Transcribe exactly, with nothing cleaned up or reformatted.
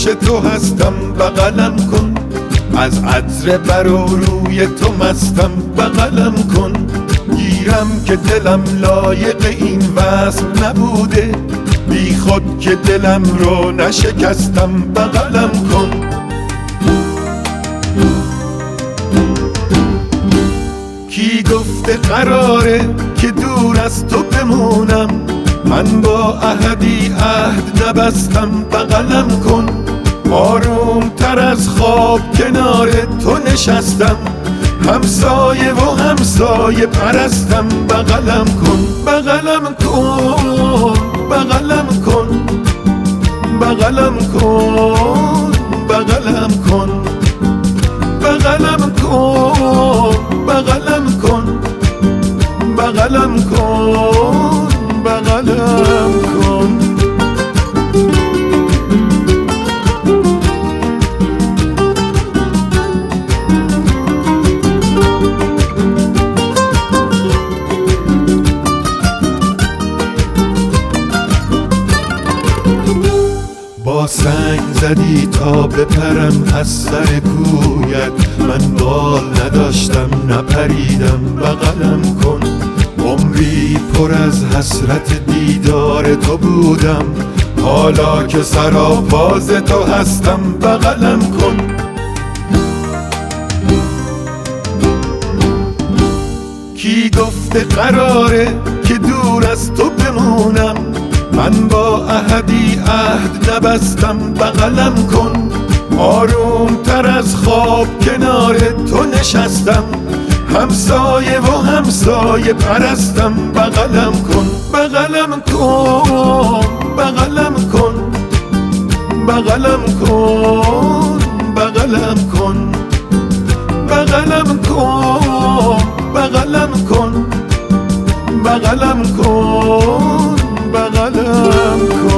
تو هستم بغلم کن، از عطر بر و روی تو مستم بغلم کن. گیرم که دلم لایق این وصل نبوده، بی خود که دلم رو نشکستم بغلم کن. کی گفته قراره که دور از تو بمونم، من با احدی عهد نبستم بغلم کن. آروم تر از خواب کنار تو نشستم، همسایه و همسایه پرستم بغلم کن. بغلم کن بغلم کن بغلم کن بغلم کن بغلم کن بغلم کن بغلم کن بغلم کن. با سنگ زدی تا بپرم از سر کویت، من بال نداشتم نپریدم بغلم کن. عمری پر از حسرت دیدار تو بودم، حالا که سراپاز تو هستم بغلم کن. کی گفته قراره که دور از تو بمونم، من با احدی عهد نبستم بغلم کن. آروم تر از خواب کنار تو نشستم، همسایه و همسایه پرستم بغلم کن. بغلم کن بغلم کن بغلم کن بغلم کن بغلم کن بغلم کن بغلم کن بغلم کن.